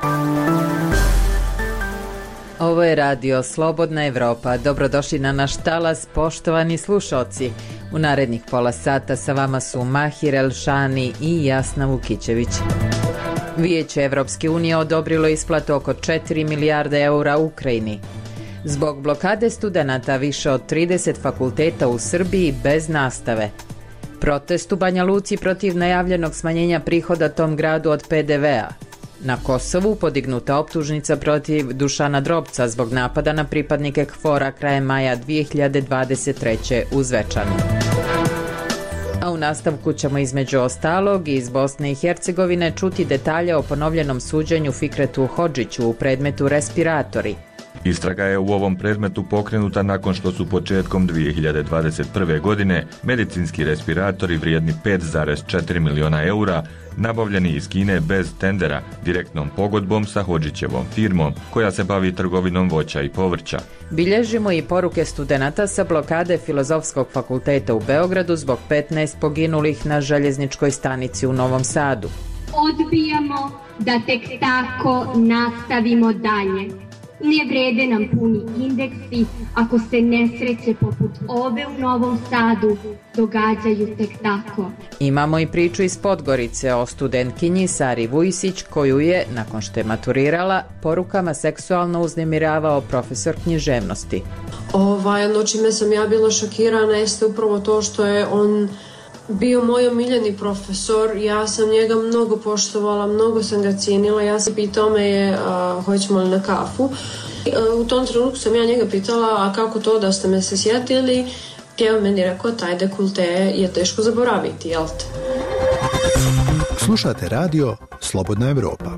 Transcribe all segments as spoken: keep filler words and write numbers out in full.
Ovo je radio Slobodna Evropa. Dobrodošli na naš talas, poštovani slušoci. U narednih pola sata sa vama su Mahir Elšani i Jasna Vukićević. Vijeće Evropske unije odobrilo isplatu oko četiri milijarde eura Ukrajini. Zbog blokade studenata više od trideset fakulteta u Srbiji bez nastave. Protest u Banja Luci protiv najavljenog smanjenja prihoda tom gradu od pe de ve a. Na Kosovu podignuta optužnica protiv Dušana Drobca zbog napada na pripadnike KFOR-a krajem maja dvije hiljade dvadeset treće u Zvečanu. A u nastavku ćemo između ostalog iz Bosne i Hercegovine čuti detalje o ponovljenom suđenju Fikretu Hodžiću u predmetu respiratori. Istraga je u ovom predmetu pokrenuta nakon što su početkom dvije hiljade dvadeset prve. godine medicinski respiratori vrijedni pet zarez četiri miliona eura nabavljeni iz Kine bez tendera, direktnom pogodbom sa Hodžićevom firmom koja se bavi trgovinom voća i povrća. Bilježimo i poruke studenata sa blokade Filozofskog fakulteta u Beogradu zbog petnaest poginulih na željezničkoj stanici u Novom Sadu. Odbijamo da tek tako nastavimo dalje. Ne vrede nam puni indeksi ako se nesreće poput ove u Novom Sadu događaju tek tako. Imamo i priču iz Podgorice o studentkinji Sari Vujsić koju je, nakon što je maturirala, porukama seksualno uznemiravao profesor književnosti. Ovaj, ono čime sam ja bila šokirana jeste upravo to što je on bio moj omiljeni profesor, ja sam njega mnogo poštovala, mnogo sam ga cijenila, ja sam pitao me je uh, hoćemo li na kafu. Uh, u tom trenutku sam ja njega pitala, a kako to da ste me se sjetili, je on meni rekao, taj dekolte je teško zaboraviti, jel te? Slušate radio Slobodna Evropa.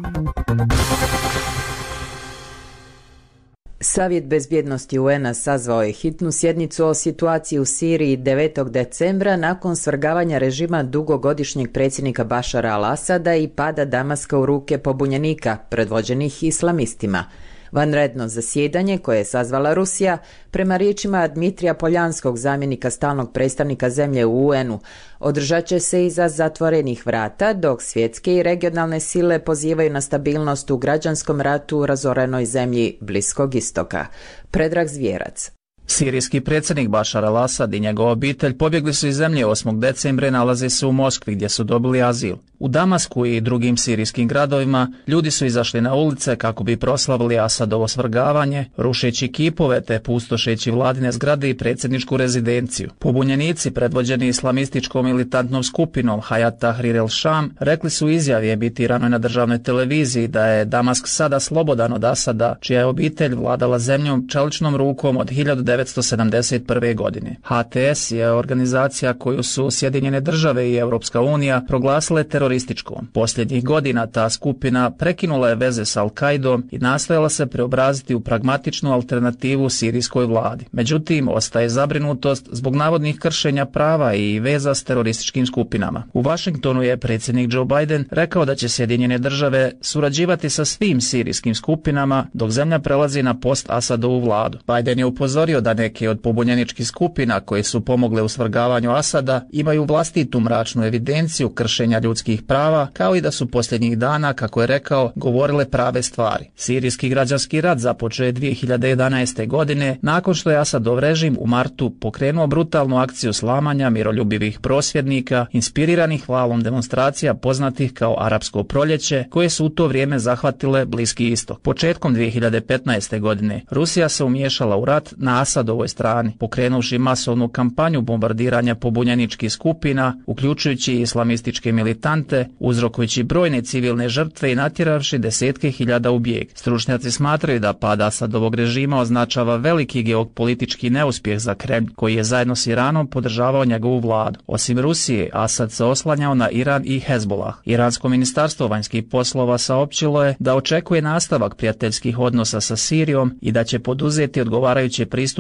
Savjet bezbjednosti u en a sazvao je hitnu sjednicu o situaciji u Siriji devetog decembra nakon svrgavanja režima dugogodišnjeg predsjednika Bašara al-Asada i pada Damaska u ruke pobunjenika, predvođenih islamistima. Vanredno zasjedanje koje je sazvala Rusija, prema riječima Dmitrija Poljanskog, zamjenika stalnog predstavnika zemlje u u en u, održat će se iza zatvorenih vrata, dok svjetske i regionalne sile pozivaju na stabilnost u građanskom ratu u razorenoj zemlji Bliskog istoka. Predrag Zvjerac. Sirijski predsjednik Bašar al-Asad i njegova obitelj pobjegli su iz zemlje osmog decembra i nalaze se u Moskvi gdje su dobili azil. U Damasku i drugim sirijskim gradovima ljudi su izašli na ulice kako bi proslavili Asadovo svrgavanje, rušeći kipove te pustošeći vladine zgrade i predsjedničku rezidenciju. Pobunjenici predvođeni islamističkom militantnom skupinom Hayat Tahrir el-Sham rekli su u izjavi emitiranoj na državnoj televiziji da je Damask sada slobodan od Asada, čija je obitelj vladala zemljom čeličnom rukom od hiljadu devetsto sedamdeset prve. godine. ha te es je organizacija koju su Sjedinjene države i Europska unija proglasile terorističkom. Posljednjih godina ta skupina prekinula je veze s Al-Kaidom i nastojala se preobraziti u pragmatičnu alternativu sirijskoj vladi. Međutim, ostaje zabrinutost zbog navodnih kršenja prava i veza s terorističkim skupinama. U Washingtonu je predsjednik Joe Biden rekao da će Sjedinjene države surađivati sa svim sirijskim skupinama dok zemlja prelazi na post-Asadovu vladu. Biden je upozorio da neke od pobunjeničkih skupina koje su pomogle u svrgavanju Asada imaju vlastitu mračnu evidenciju kršenja ljudskih prava, kao i da su posljednjih dana, kako je rekao, govorile prave stvari. Sirijski građanski rat započeo je dvije hiljade jedanaeste. godine nakon što je Asadov režim u martu pokrenuo brutalnu akciju slamanja miroljubivih prosvjednika, inspiriranih valom demonstracija poznatih kao Arapsko proljeće, koje su u to vrijeme zahvatile Bliski istok. Početkom dvije hiljade petnaeste. godine Rusija se umiješala u rat na Asadovoj strani, pokrenuvši masovnu kampanju bombardiranja pobunjeničkih skupina, uključujući islamističke militante, uzrokujući brojne civilne žrtve i natjeravši desetke hiljada u bijeg. Stručnjaci smatraju da pad Asadovog režima označava veliki geopolitički neuspjeh za Kremlj, koji je zajedno s Iranom podržavao njegovu vladu. Osim Rusije, Asad se oslanjao na Iran i Hezbollah. Iransko ministarstvo vanjskih poslova saopćilo je da očekuje nastavak prijateljskih odnosa sa Sirijom i da će poduzeti odgovarajuće pristupe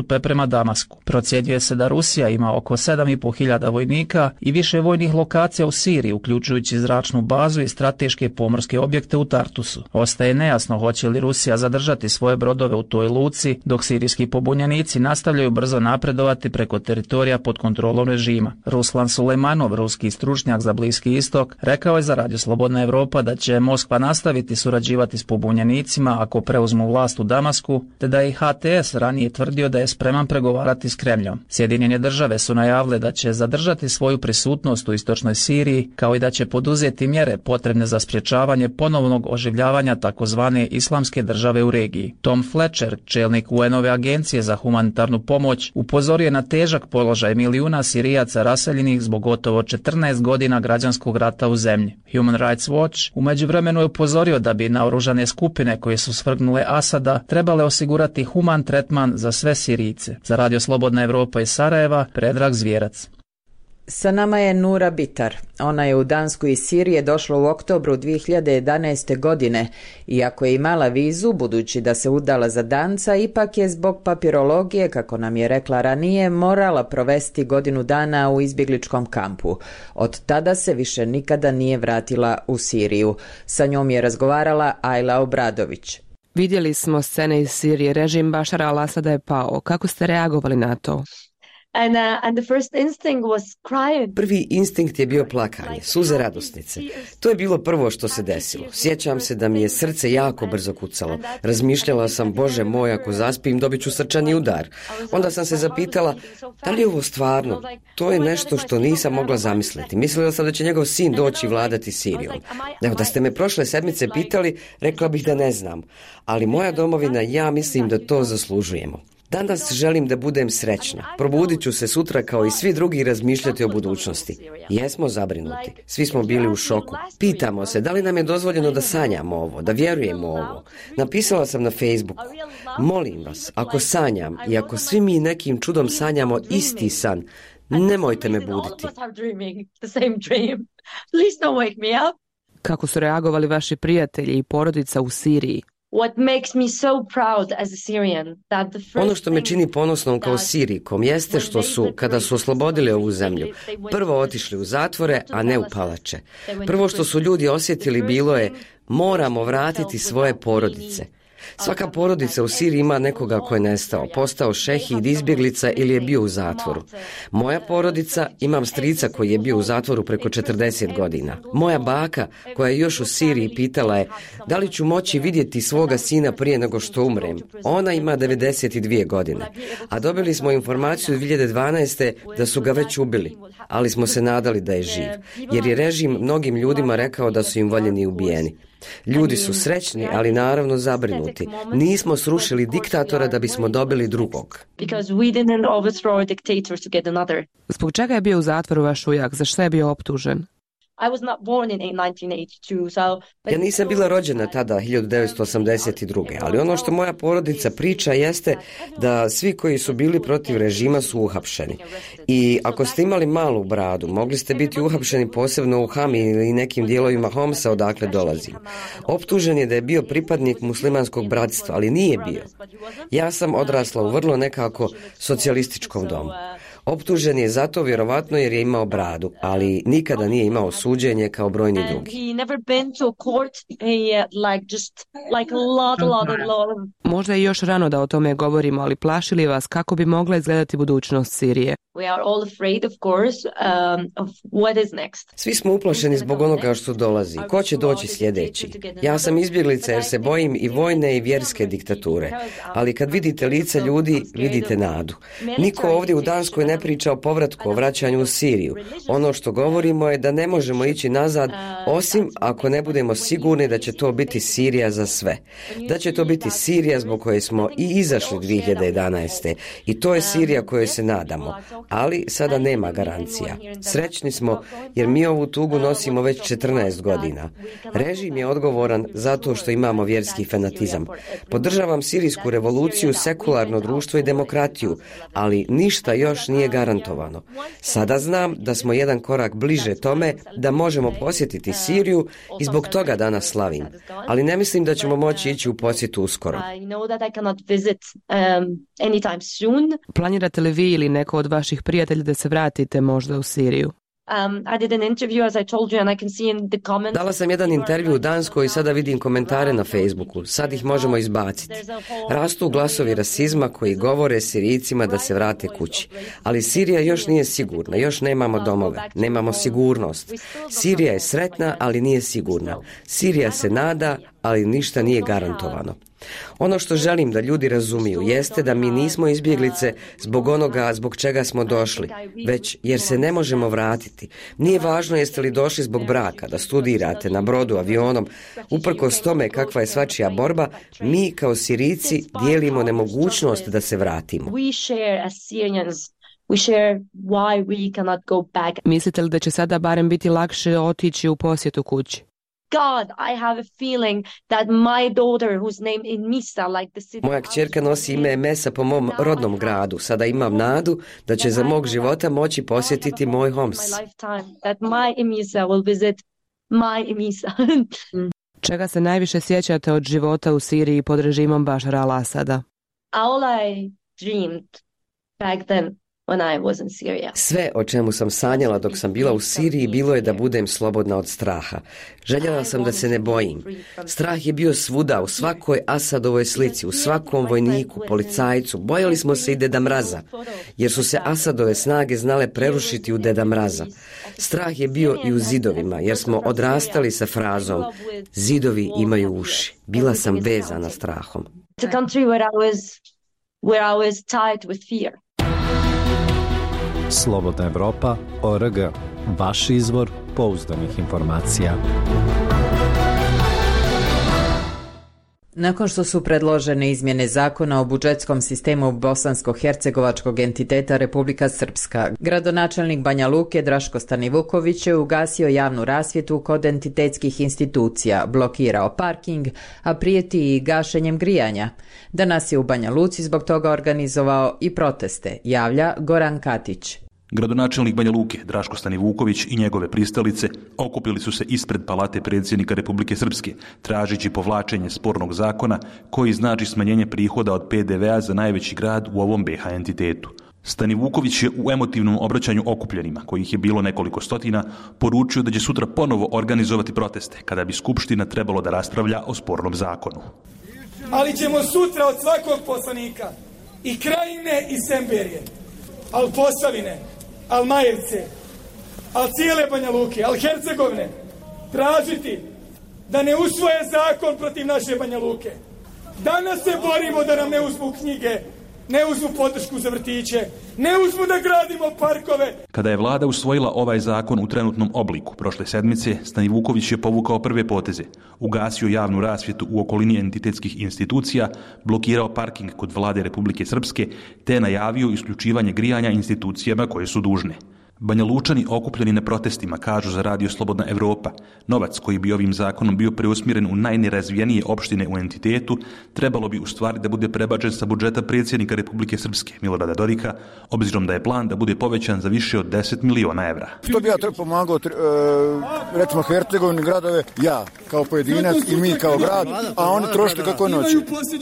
nastupe prema Damasku. Procjenjuje se da Rusija ima oko sedam i pol hiljada vojnika i više vojnih lokacija u Siriji, uključujući zračnu bazu i strateške pomorske objekte u Tartusu. Ostaje nejasno hoće li Rusija zadržati svoje brodove u toj luci, dok sirijski pobunjenici nastavljaju brzo napredovati preko teritorija pod kontrolom režima. Ruslan Sulejmanov, ruski stručnjak za Bliski istok, rekao je za Radio Slobodna Evropa da će Moskva nastaviti surađivati s pobunjenicima ako preuzmu vlast u Damasku, te da je H T S ranije tvrdio da je spreman pregovarati s Kremljom. Sjedinjene države su najavile da će zadržati svoju prisutnost u istočnoj Siriji, kao i da će poduzeti mjere potrebne za sprječavanje ponovnog oživljavanja takozvane islamske države u regiji. Tom Fletcher, čelnik U N-ove agencije za humanitarnu pomoć, upozorio je na težak položaj milijuna Sirijaca raseljenih zbog gotovo četrnaest godina građanskog rata u zemlji. Human Rights Watch u međuvremenu je upozorio da bi naoružane skupine koje su svrgnule Asada trebale osigurati human tretman za sve Sirijce. Za Radio Slobodna Evropa iz Sarajeva, Predrag Zvjerac. Sa nama je Nura Bitar. Ona je u Dansku iz Sirije došla u oktobru dvije hiljade jedanaeste. godine. Iako je imala vizu, budući da se udala za Danca, ipak je zbog papirologije, kako nam je rekla ranije, morala provesti godinu dana u izbjegličkom kampu. Od tada se više nikada nije vratila u Siriju. Sa njom je razgovarala Ajla Obradović. Vidjeli smo scene iz Sirije, režim Bašara al-Asada je pao. Kako ste reagovali na to? And, uh, and the first instinct was crying. Prvi instinkt je bio plakanje, suze radosnice. To je bilo prvo što se desilo. Sjećam se da mi je srce jako brzo kucalo. Razmišljala sam, Bože moj, ako zaspim dobit ću srčani udar. Onda sam se zapitala, da li je ovo stvarno? To je nešto što nisam mogla zamisliti. Mislila sam da će njegov sin doći vladati Sirijom. Evo, da ste me prošle sedmice pitali, rekla bih da ne znam. Ali moja domovina, ja mislim da to zaslužujemo. Danas želim da budem srećna. Probudit ću se sutra kao i svi drugi i razmišljati o budućnosti. Jesmo zabrinuti. Svi smo bili u šoku. Pitamo se da li nam je dozvoljeno da sanjamo ovo, da vjerujemo ovo. Napisala sam na Facebooku. Molim vas, ako sanjam i ako svi mi nekim čudom sanjamo isti san, nemojte me buditi. Kako su reagovali vaši prijatelji i porodica u Siriji? Ono što me čini ponosnom kao Sirijkom jeste što su, kada su oslobodili ovu zemlju, prvo otišli u zatvore, a ne u palače. Prvo što su ljudi osjetili bilo je, moramo vratiti svoje porodice. Svaka porodica u Siriji ima nekoga ko je nestao, postao šehid, izbjeglica ili je bio u zatvoru. Moja porodica, imam strica koji je bio u zatvoru preko četrdeset godina. Moja baka, koja je još u Siriji, pitala je da li ću moći vidjeti svoga sina prije nego što umrem. Ona ima devedeset dvije godine. A dobili smo informaciju dvije hiljade dvanaeste. da su ga već ubili, ali smo se nadali da je živ, jer je režim mnogim ljudima rekao da su im voljeni ubijeni. Ljudi su srećni, ali naravno zabrinuti. Nismo srušili diktatora da bismo dobili drugog. Zbog čega je bio u zatvoru vaš ujak? Za što je bio optužen? Ja nisam bila rođena tada, hiljadu devetsto osamdeset druge. ali ono što moja porodica priča jeste da svi koji su bili protiv režima su uhapšeni. I ako ste imali malu bradu, mogli ste biti uhapšeni posebno u Hami ili nekim dijelovima Homsa odakle dolazim. Optužen je da je bio pripadnik muslimanskog bratstva, ali nije bio. Ja sam odrasla u vrlo nekako socijalističkom domu. Optužen je zato vjerovatno jer je imao bradu, ali nikada nije imao suđenje kao brojni drugi. Možda je još rano da o tome govorimo, ali plaši li vas kako bi mogla izgledati budućnost Sirije? Svi smo uplašeni zbog onoga što dolazi. Ko će doći sljedeći? Ja sam izbjeglica jer se bojim i vojne i vjerske diktature. Ali kad vidite lice ljudi, vidite nadu. Niko ovdje u Danskoj ne priča o povratku, o vraćanju u Siriju. Ono što govorimo je da ne možemo ići nazad, osim ako ne budemo sigurni da će to biti Sirija za sve. Da će to biti Sirija zbog koje smo i izašli dvije hiljade jedanaeste. I to je Sirija kojoj se nadamo. Ali sada nema garancija. Srećni smo jer mi ovu tugu nosimo već četrnaest godina. Režim je odgovoran zato što imamo vjerski fanatizam. Podržavam sirijsku revoluciju, sekularno društvo i demokratiju, ali ništa još nije nije garantovano. Sada znam da smo jedan korak bliže tome da možemo posjetiti Siriju i zbog toga danas slavim. Ali ne mislim da ćemo moći ići u posjetu uskoro. Planirate li vi ili neko od vaših prijatelja da se vratite možda u Siriju? Dala sam jedan intervju u Danskoj i sada vidim komentare na Facebooku. Sad ih možemo izbaciti. Rastu glasovi rasizma koji govore Sirijcima da se vrate kući. Ali Sirija još nije sigurna, još nemamo domove, nemamo sigurnost. Sirija je sretna, ali nije sigurna. Sirija se nada, ali ništa nije garantovano. Ono što želim da ljudi razumiju jeste da mi nismo izbjeglice zbog onoga zbog čega smo došli, već jer se ne možemo vratiti. Nije važno jeste li došli zbog braka, da studirate na brodu, avionom. Uprkos tome kakva je svačija borba, mi kao Sirijci dijelimo nemogućnost da se vratimo. Mislite li da će sada barem biti lakše otići u posjetu kući? God, I have a feeling that my daughter, whose name is Misa, like the city... Moja kćerka nosi ime Mesa po mom rodnom gradu. Sada imam nadu da će za mog života moći posjetiti moj Homs. That my Emisa will visit my Emisa. Čega se najviše sjećate od života u Siriji pod režimom Bašara al-Asada? All I dreamed back then when I was in Syria. Sve o čemu sam sanjala dok sam bila u Siriji bilo je da budem slobodna od straha. Željela sam da se ne bojim. Strah je bio svuda, u svakoj Asadovoj slici, u svakom vojniku, policajcu. Bojali smo se i Deda Mraza, jer su se Asadove snage znale prerušiti u Deda Mraza. Strah je bio i u zidovima, jer smo odrastali sa frazom zidovi imaju uši. Bila sam vezana strahom. It's a country where I was, where I was tied with fear. Slobodna Evropa, O R G, vaš izvor pouzdanih informacija. Nakon što su predložene izmjene zakona o budžetskom sistemu bosansko-hercegovačkog entiteta Republika Srpska, gradonačelnik Banja Luke Draško Stanivuković je ugasio javnu rasvjetu kod entitetskih institucija, blokirao parking, a prijeti i gašenjem grijanja. Danas je u Banja Luci zbog toga organizovao i proteste, javlja Goran Katić. Gradonačelnik Banja Luke, Draško Stanivuković i njegove pristalice okupili su se ispred palate predsjednika Republike Srpske, tražeći povlačenje spornog zakona koji znači smanjenje prihoda od P D V-a za najveći grad u ovom B iH entitetu. Stanivuković je u emotivnom obraćanju okupljenima, kojih je bilo nekoliko stotina, poručio da će sutra ponovo organizovati proteste kada bi Skupština trebalo da raspravlja o spornom zakonu. Ali ćemo sutra od svakog poslanika, i Krajine i Semberije, al Posavine, al Majevce, al cijele Banja Luke, al Hercegovine, tražiti da ne usvoje zakon protiv naše Banja Luke. Danas se borimo da nam ne uzmu knjige, ne uzmu podršku za vrtiće, ne uzmu da gradimo parkove. Kada je vlada usvojila ovaj zakon u trenutnom obliku prošle sedmice, Stanivuković je povukao prve poteze, ugasio javnu rasvjetu u okolini entitetskih institucija, blokirao parking kod vlade Republike Srpske, te najavio isključivanje grijanja institucijama koje su dužne. Banja Lučani okupljeni na protestima kažu za Radio Slobodna Evropa, novac koji bi ovim zakonom bio preusmjeren u najnerazvijenije opštine u entitetu, trebalo bi u stvari da bude prebačen sa budžeta predsjednika Republike Srpske, Milorada Dodika, obzirom da je plan da bude povećan za više od deset miliona evra. Što bi ja treba pomagao, recimo Hercegovini gradove, ja kao pojedinac i mi kao grad, a oni trošite kako noći.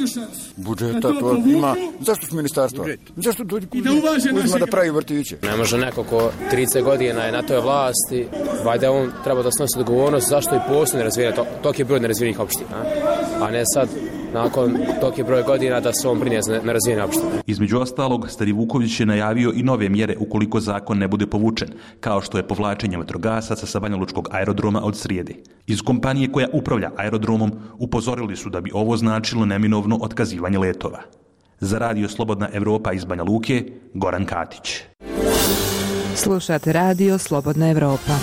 Budžeta to ima. Zašto su ministarstva? Zašto dođu uzima da pravi vrtiće? Ne može neko ko trideset godina je na toj vlasti, valjda on treba da snosi odgovornost zašto i postoji nerazvijene, to, toliki broj nerazvijenih opština, a ne sad nakon toliki broj godina da se on brine za nerazvijene opštine. Između ostalog, Stanivuković je najavio i nove mjere ukoliko zakon ne bude povučen, kao što je povlačenje vatrogasaca sa banjalučkog aerodroma od srijede. Iz kompanije koja upravlja aerodromom upozorili su da bi ovo značilo neminovno otkazivanje letova. Za Radio Slobodna Evropa iz Banja Luke, Goran Katić. Slušate Radio Slobodna Evropa.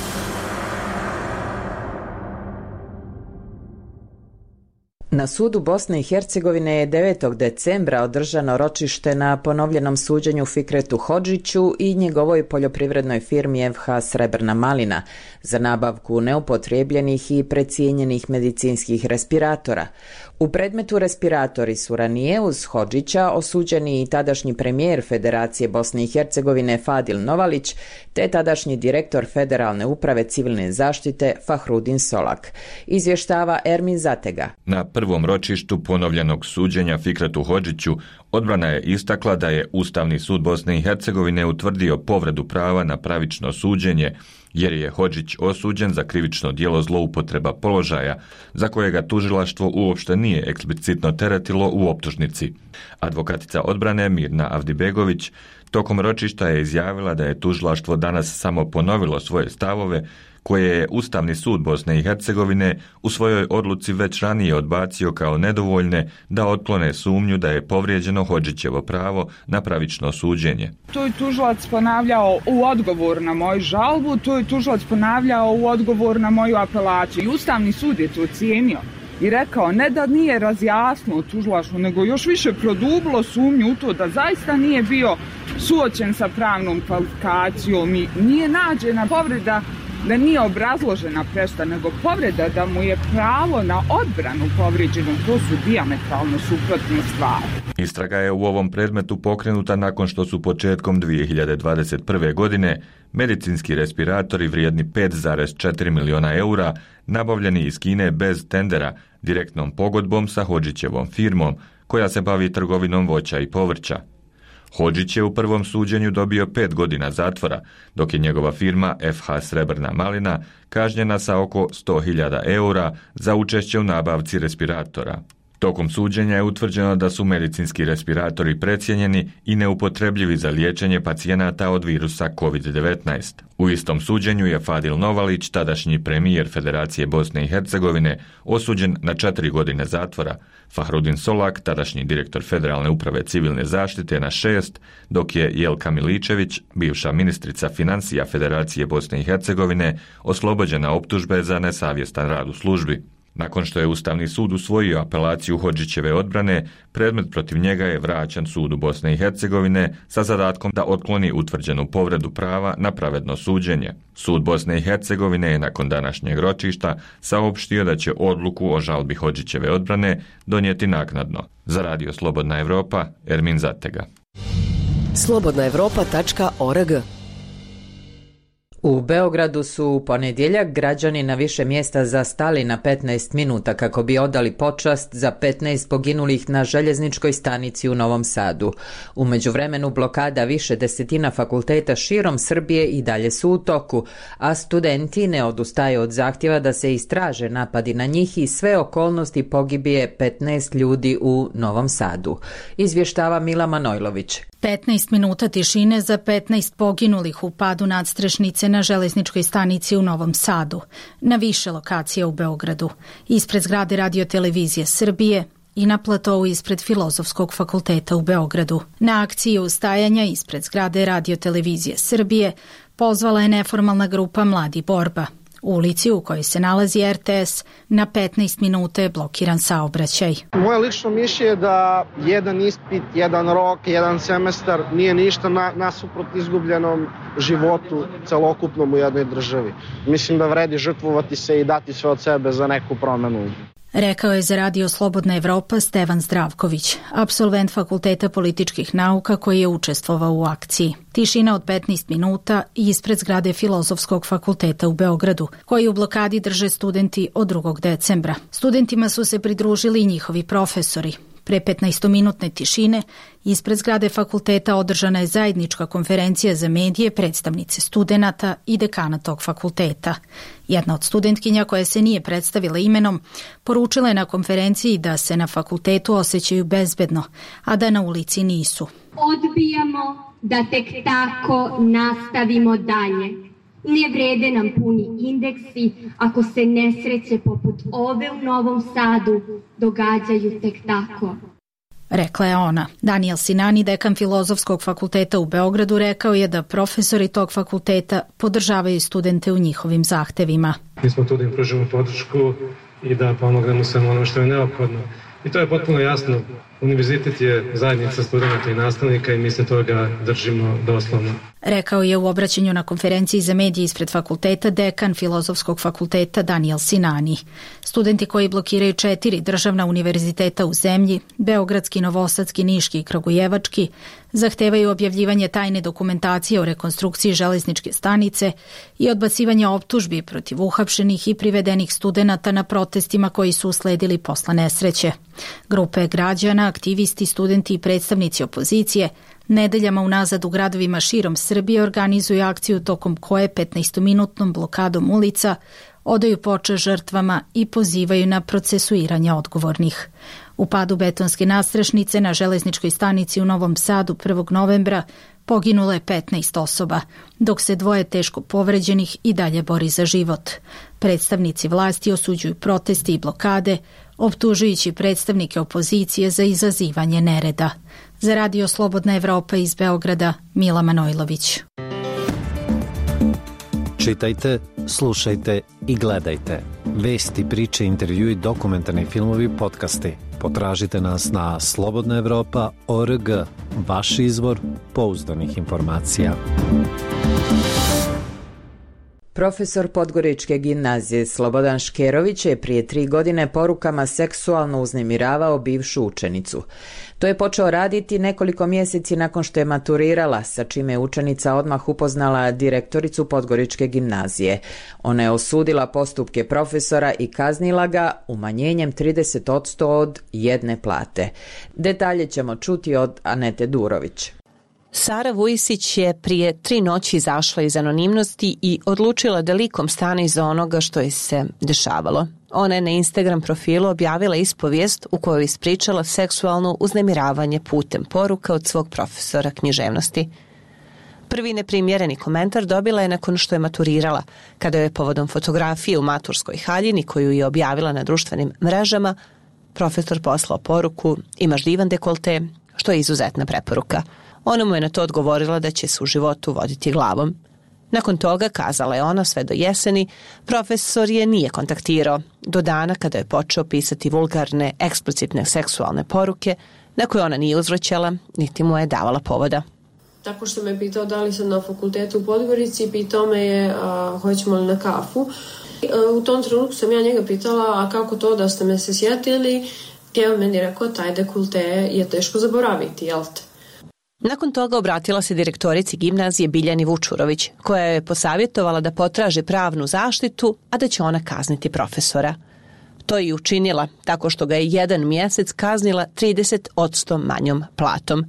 Na sudu Bosne i Hercegovine je devetog decembra održano ročište na ponovljenom suđenju Fikretu Hodžiću i njegovoj poljoprivrednoj firmi F H Srebrna malina za nabavku neupotrebljenih i precijenjenih medicinskih respiratora. U predmetu respiratori su ranije uz Hodžića osuđeni i tadašnji premijer Federacije Bosne i Hercegovine Fadil Novalić te tadašnji direktor Federalne uprave civilne zaštite Fahrudin Solak. Izvještava Ermin Zatega. Na prvom ročištu ponovljenog suđenja Fikretu Hodžiću odbrana je istakla da je Ustavni sud Bosne i Hercegovine utvrdio povredu prava na pravično suđenje, jer je Hodžić osuđen za krivično djelo zloupotreba položaja, za kojega tužilaštvo uopšte nije eksplicitno teretilo u optužnici. Advokatica odbrane Mirna Avdibegović tokom ročišta je izjavila da je tužilaštvo danas samo ponovilo svoje stavove koje je Ustavni sud Bosne i Hercegovine u svojoj odluci već ranije odbacio kao nedovoljne da otklone sumnju da je povrijeđeno Hodžićevo pravo na pravično suđenje. To je tužilac ponavljao u odgovor na moju žalbu, to je tužilac ponavljao u odgovor na moju apelaciju. I Ustavni sud je to cijenio i rekao ne da nije razjasnilo tužilaštvo, nego još više produbilo sumnju u to da zaista nije bio suočen sa pravnom kvalifikacijom i nije nađena povreda, da nije obrazložena presuda, nego povreda da mu je pravo na odbranu povrijeđeno. To su dijametralno suprotne stvari. Istraga je u ovom predmetu pokrenuta nakon što su početkom dvije hiljade dvadeset prve. godine medicinski respiratori vrijedni pet zarez četiri miliona eura nabavljeni iz Kine bez tendera, direktnom pogodbom sa Hodžićevom firmom koja se bavi trgovinom voća i povrća. Hodžić je u prvom suđenju dobio pet godina zatvora, dok je njegova firma F H Srebrna malina kažnjena sa oko sto hiljada eura za učešće u nabavci respiratora. Tokom suđenja je utvrđeno da su medicinski respiratori precijenjeni i neupotrebljivi za liječenje pacijenata od virusa kovid devetnaest. U istom suđenju je Fadil Novalić, tadašnji premijer Federacije Bosne i Hercegovine, osuđen na četiri godine zatvora, Fahrudin Solak, tadašnji direktor Federalne uprave civilne zaštite, na šest, dok je Jelka Miličević, bivša ministrica financija Federacije Bosne i Hercegovine, oslobođena optužbe za nesavjestan rad u službi. Nakon što je Ustavni sud usvojio apelaciju Hodžićeve odbrane, predmet protiv njega je vraćan sudu Bosne i Hercegovine sa zadatkom da otkloni utvrđenu povredu prava na pravedno suđenje. Sud Bosne i Hercegovine je nakon današnjeg ročišta saopštio da će odluku o žalbi Hodžićeve odbrane donijeti naknadno. Za Radio Slobodna Evropa, Ermin Zatega. slobodna evropa tačka org. U Beogradu su u ponedjeljak građani na više mjesta zastali na petnaest minuta kako bi odali počast za petnaest poginulih na željezničkoj stanici u Novom Sadu. U međuvremenu blokada više desetina fakulteta širom Srbije i dalje su u toku, a studenti ne odustaju od zahtjeva da se istraže napadi na njih i sve okolnosti pogibije petnaest ljudi u Novom Sadu. Izvještava Mila Manojlović. petnaest minuta tišine za petnaest poginulih u padu nadstrešnice na železničkoj stanici u Novom Sadu, na više lokacija u Beogradu, ispred zgrade Radio-televizije Srbije i na platovu ispred Filozofskog fakulteta u Beogradu. Na akciju ustajanja ispred zgrade Radio-televizije Srbije pozvala je neformalna grupa Mladi borba. U ulici u kojoj se nalazi R T S na petnaest minuta je blokiran saobraćaj. Moje lično mišljenje je da jedan ispit, jedan rok, jedan semestar nije ništa na, nasuprot izgubljenom životu celokupnom u jednoj državi. Mislim da vredi žrtvovati se i dati sve od sebe za neku promenu. Rekao je za Radio Slobodna Evropa Stevan Zdravković, apsolvent Fakulteta političkih nauka koji je učestvovao u akciji. Tišina od petnaest minuta ispred zgrade Filozofskog fakulteta u Beogradu, koji u blokadi drže studenti od drugog decembra. Studentima su se pridružili i njihovi profesori. Pre petnaestominutne tišine ispred zgrade fakulteta održana je zajednička konferencija za medije, predstavnice studenata i dekana tog fakulteta. Jedna od studentkinja koja se nije predstavila imenom poručila je na konferenciji da se na fakultetu osjećaju bezbedno, a da na ulici nisu. Odbijamo da tek tako nastavimo dalje. Ne vrede nam puni indeksi ako se nesreće poput ove u Novom Sadu događaju tek tako. Rekla je ona. Daniel Sinani, dekan Filozofskog fakulteta u Beogradu, rekao je da profesori tog fakulteta podržavaju studente u njihovim zahtevima. Mi smo tu da im pružimo podršku i da pomognemo svemu onome što je neophodno. I to je potpuno jasno. Univerzitet je zajednica studenta i nastavnika i mi se toga držimo doslovno. Rekao je u obraćanju na konferenciji za medije ispred fakulteta dekan Filozofskog fakulteta Daniel Sinani. Studenti koji blokiraju četiri državna univerziteta u zemlji, Beogradski, Novosadski, Niški i Kragujevački, zahtevaju objavljivanje tajne dokumentacije o rekonstrukciji železničke stanice i odbacivanje optužbi protiv uhapšenih i privedenih studenata na protestima koji su usledili posle nesreće. Grupe građana, aktivisti, studenti i predstavnici opozicije nedeljama unazad u gradovima širom Srbije organizuju akciju tokom koje petnaestominutnom blokadom ulica odaju počast žrtvama i pozivaju na procesuiranje odgovornih. U padu betonske nadstrešnice na železničkoj stanici u Novom Sadu prvog novembra poginulo je petnaest osoba, dok se dvoje teško povređenih i dalje bori za život. Predstavnici vlasti osuđuju proteste i blokade, optužujući predstavnike opozicije za izazivanje nereda. Za Radio Slobodna Evropa iz Beograda, Mila Manojlović. Čitajte, slušajte i gledajte. Vesti, priče, intervjui, dokumentarni filmovi, podcasti. Potražite nas na slobodna evropa tačka org, vaš izvor pouzdanih informacija. Profesor Podgoričke gimnazije Slobodan Škerović je prije tri godine porukama seksualno uznemiravao bivšu učenicu. To je počeo raditi nekoliko mjeseci nakon što je maturirala, sa čime je učenica odmah upoznala direktoricu Podgoričke gimnazije. Ona je osudila postupke profesora i kaznila ga umanjenjem trideset posto od jedne plate. Detalje ćemo čuti od Anete Durović. Sara Vujisić je prije tri noći izašla iz anonimnosti i odlučila da likom stane iza onoga što je se dešavalo. Ona je na Instagram profilu objavila ispovijest u kojoj je ispričala seksualno uznemiravanje putem poruka od svog profesora književnosti. Prvi neprimjereni komentar dobila je nakon što je maturirala, kada je povodom fotografije u maturskoj haljini koju je objavila na društvenim mrežama, profesor poslao poruku "Imaš divan dekolte", što je izuzetna preporuka. Ona mu je na to odgovorila da će se u životu voditi glavom. Nakon toga, kazala je ona, sve do jeseni, profesor je nije kontaktirao, do dana kada je počeo pisati vulgarne, eksplicitne seksualne poruke, na koje ona nije uzvraćala, niti mu je davala povoda. Tako što me pitao da li sam na fakultetu u Podgorici, pitao me je a, hoćemo li na kafu. A, u tom trenutku sam ja njega pitala, a kako to da ste me se sjetili, gdje on meni rekao, taj dekolte je teško zaboraviti, jel te? Nakon toga obratila se direktorici gimnazije Biljani Vučurović, koja je posavjetovala da potraži pravnu zaštitu, a da će ona kazniti profesora. To je i učinila, tako što ga je jedan mjesec kaznila trideset posto manjom platom.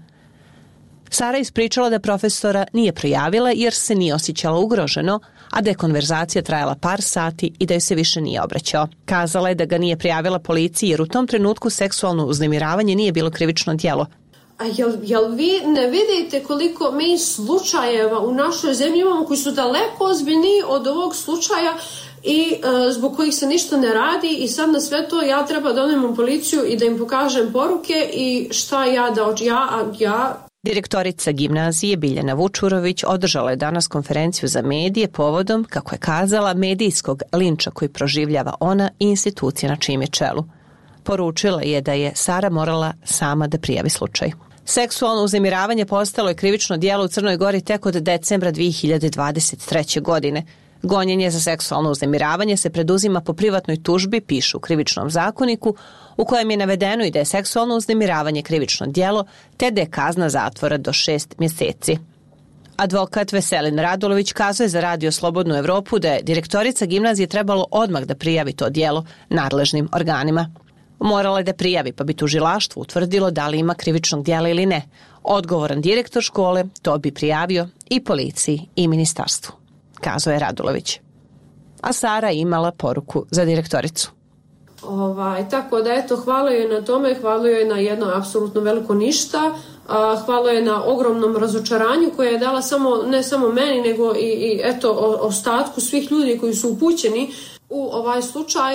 Sara je ispričala da profesora nije projavila jer se nije osjećala ugroženo, a da je konverzacija trajala par sati i da joj se više nije obraćao. Kazala je da ga nije prijavila policiji jer u tom trenutku seksualno uznemiravanje nije bilo krivično djelo. A jel, jel vi ne vidite koliko mi slučajeva u našoj zemlji imamo koji su daleko ozbiljniji od ovog slučaja i e, zbog kojih se ništa ne radi i sad na sve to ja treba da odem u policiju i da im pokažem poruke i šta ja da od ja, a ja... Direktorica gimnazije Biljana Vučurović održala je danas konferenciju za medije povodom, kako je kazala, medijskog linča koji proživljava ona i institucija na čijem je čelu. Poručila je da je Sara morala sama da prijavi slučaj. Seksualno uznemiravanje postalo je krivično djelo u Crnoj Gori tek od decembra dvije hiljade dvadeset treće. godine. Gonjenje za seksualno uznemiravanje se preduzima po privatnoj tužbi, pišu u Krivičnom zakoniku, u kojem je navedeno i da je seksualno uznemiravanje krivično djelo, te da je kazna zatvora do šest mjeseci. Advokat Veselin Radulović kazuje za Radio Slobodnu Evropu da je direktorica gimnazije trebalo odmah da prijavi to djelo nadležnim organima. Morala je da prijavi, pa bi tužilaštvo utvrdilo da li ima krivičnog djela ili ne. Odgovoran direktor škole to bi prijavio i policiji i ministarstvu, kazuje Radulović. A Sara je imala poruku za direktoricu. Ovaj, tako da eto, hvala joj na tome, hvala joj na jedno apsolutno veliko ništa, a, hvala joj na ogromnom razočaranju koje je dala samo, ne samo meni, nego i, i eto, o, ostatku svih ljudi koji su upućeni u ovaj slučaj.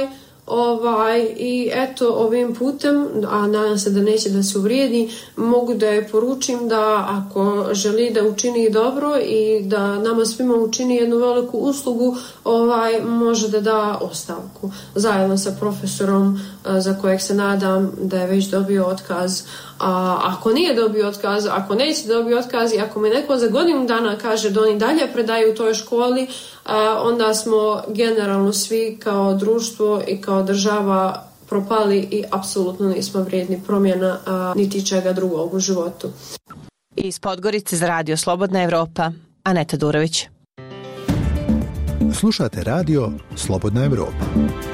Ovaj, i eto ovim putem, a nadam se da neće da se uvrijedi, mogu da je poručim da ako želi da učini dobro i da nama svima učini jednu veliku uslugu, ovaj, može da da ostavku zajedno sa profesorom za kojeg se nadam da je već dobio otkaz. A ako nije dobio otkaz, ako neće dobio otkaz i ako mi neko za godinu dana kaže da oni dalje predaju u toj školi, a, onda smo generalno svi kao društvo i kao država propali i apsolutno nismo vrijedni promjena a, niti čega drugog u životu. Iz Podgorice za Radio Slobodna Evropa, Aneta Durović. Slušate radio Slobodna Evropa.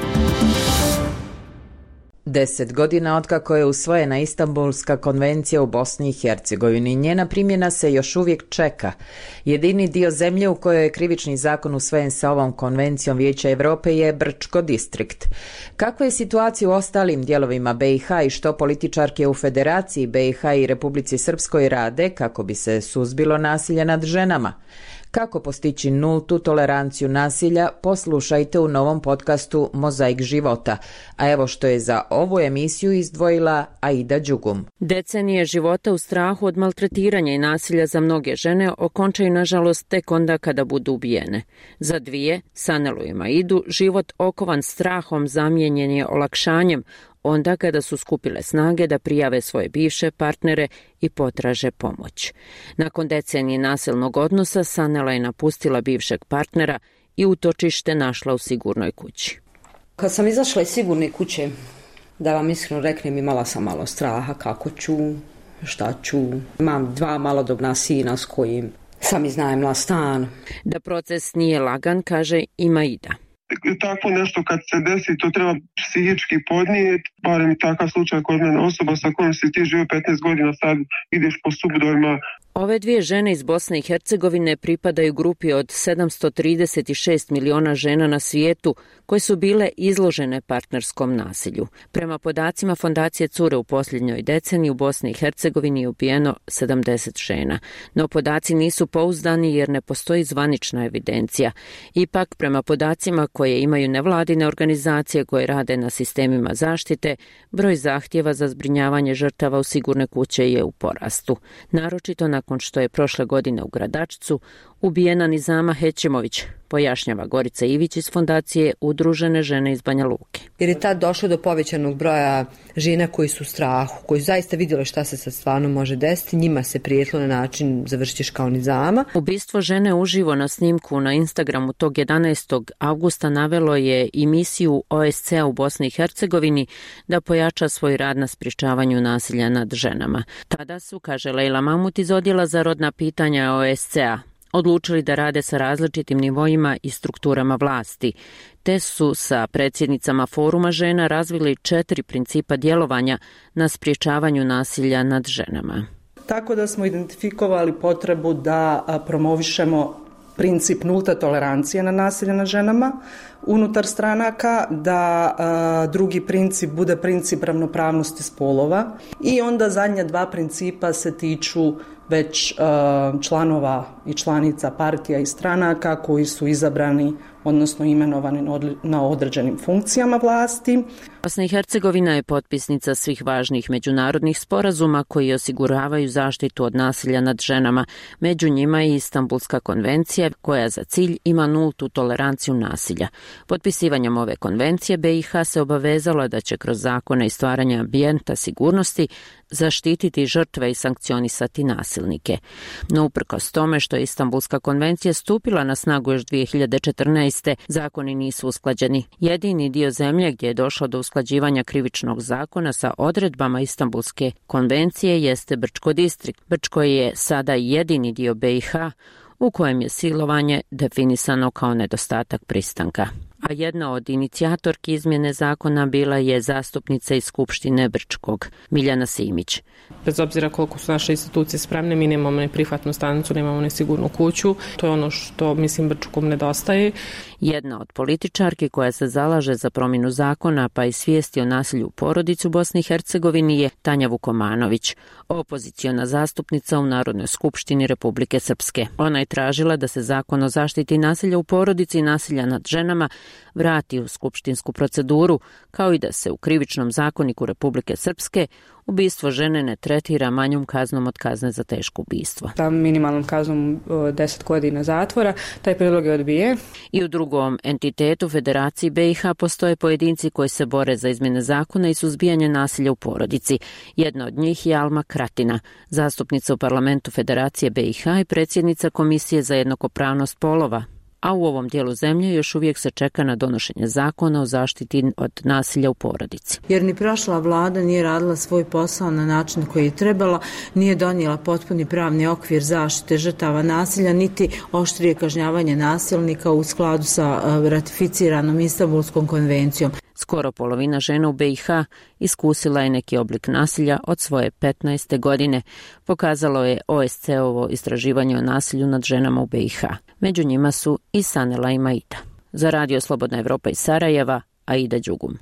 Deset godina otkako je usvojena Istanbulska konvencija u Bosni i Hercegovini, njena primjena se još uvijek čeka. Jedini dio zemlje u kojoj je krivični zakon usvojen sa ovom konvencijom Vijeća Europe je Brčko distrikt. Kakva je situacija u ostalim dijelovima B i H i što političarke u Federaciji B i H i Republici Srpskoj rade kako bi se suzbilo nasilje nad ženama? Kako postići nultu toleranciju nasilja, poslušajte u novom podcastu Mozaik života. A evo što je za ovu emisiju izdvojila Aida Đugum. Decenije života u strahu od maltretiranja i nasilja za mnoge žene okončaju nažalost tek onda kada budu ubijene. Za dvije, Sanelu i Maidu, život okovan strahom zamijenjen je olakšanjem onda kada su skupile snage da prijave svoje bivše partnere i potraže pomoć. Nakon decenije nasilnog odnosa, Sanela je napustila bivšeg partnera i utočište našla u sigurnoj kući. Kad sam izašla iz sigurne kuće, da vam iskreno reknem, imala sam malo straha kako ću, šta ću. Imam dva malodobna sina s kojim sam iznajmila stan. Da proces nije lagan, kaže i Maida. Tako nešto kad se desi, to treba psihički podnijeti, barem takav slučaj kod mene, osoba sa kojom si ti živio petnaest godina, sad ideš po subdojima. Ove dvije žene iz Bosne i Hercegovine pripadaju grupi od sedamsto trideset šest miliona žena na svijetu koje su bile izložene partnerskom nasilju. Prema podacima Fondacije Cure u posljednjoj deceniji u Bosni i Hercegovini je ubijeno sedamdeset žena. No podaci nisu pouzdani jer ne postoji zvanična evidencija. Ipak, prema podacima koje imaju nevladine organizacije koje rade na sistemima zaštite, broj zahtjeva za zbrinjavanje žrtava u sigurne kuće je u porastu. Naročito na nakon što je prošle godine u Gradačcu ubijena Nizama Hećimović, pojašnjava Gorica Ivić iz Fondacije Udružene žene iz Banja Luke. Jer je tad došlo do povećanog broja žena koji su u strahu, koji su zaista vidjeli šta se sad stvarno može desiti, njima se prijetilo na način završiš kao Nizama. Ubistvo žene uživo na snimku na Instagramu tog jedanaestog avgusta navelo je i misiju O S C-a u Bosni i Hercegovini da pojača svoj rad na sprječavanju nasilja nad ženama. Tada su, kaže Lejla Mamut iz Odjela za rodna pitanja O S C-a, odlučili da rade sa različitim nivoima i strukturama vlasti, te su sa predsjednicama foruma žena razvili četiri principa djelovanja na sprječavanju nasilja nad ženama. Tako da smo identifikovali potrebu da promovišemo princip nulta tolerancije na nasilje nad ženama unutar stranaka, da a, drugi princip bude princip ravnopravnosti spolova i onda zadnja dva principa se tiču već a, članova i članica partija i stranaka koji su izabrani, odnosno imenovani na određenim funkcijama vlasti. Bosna i Hercegovina je potpisnica svih važnih međunarodnih sporazuma koji osiguravaju zaštitu od nasilja nad ženama. Među njima je Istanbulska konvencija koja za cilj ima nultu toleranciju nasilja. Potpisivanjem ove konvencije B i H se obavezala da će kroz zakone i stvaranje ambijenta sigurnosti zaštititi žrtve i sankcionisati nasilnike. No uprkos tome što je Istanbulska konvencija stupila na snagu još dvije hiljade četrnaeste. zakoni nisu usklađeni. Jedini dio zemlje gdje je došlo do usklađivanja krivičnog zakona sa odredbama Istanbulske konvencije jeste Brčko distrikt. Brčko je sada jedini dio B i H u kojem je silovanje definisano kao nedostatak pristanka. A jedna od inicijatorki izmjene zakona bila je zastupnica iz Skupštine Brčkog, Miljana Simić. Bez obzira koliko su naše institucije spremne, mi nemamo ne prihvatnu stanicu, nemamo ne sigurnu kuću. To je ono što, mislim, Brčkom nedostaje. Jedna od političarki koja se zalaže za promjenu zakona pa i svijesti o nasilju u porodici u Bosni i Hercegovini je Tanja Vukomanović, opoziciona zastupnica u Narodnoj skupštini Republike Srpske. Ona je tražila da se zakon o zaštiti nasilja u porodici i nasilja nad ženama vrati u skupštinsku proceduru, kao i da se u krivičnom zakoniku Republike Srpske ubistvo žene ne tretira manjom kaznom od kazne za teško ubistvo. Tam minimalnom kaznom deset godina zatvora, taj predlog je odbijen. I u drugom entitetu Federaciji B i H postoje pojedinci koji se bore za izmjene zakona i suzbijanje nasilja u porodici. Jedna od njih je Alma Kratina, zastupnica u parlamentu Federacije B i H i predsjednica Komisije za jednakopravnost polova. A u ovom dijelu zemlje još uvijek se čeka na donošenje zakona o zaštiti od nasilja u porodici. Jer ni prošla vlada nije radila svoj posao na način koji je trebala, nije donijela potpuni pravni okvir zaštite žrtava nasilja, niti oštrije kažnjavanje nasilnika u skladu sa ratificiranom Istanbulskom konvencijom. Skoro polovina žena u B i H iskusila je neki oblik nasilja od svoje petnaeste godine, pokazalo je O S C E-ovo istraživanje o nasilju nad ženama u B i H. Među njima su i Sanela i Maita. Za Radio Slobodna Evropa iz Sarajeva, Aida Đugum.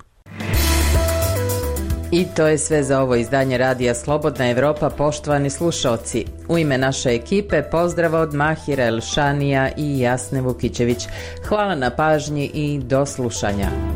I to je sve za ovo izdanje Radija Slobodna Evropa, poštovani slušalci. U ime naše ekipe pozdrava od Mahira Elšanija i Jasne Vukićević. Hvala na pažnji i do slušanja.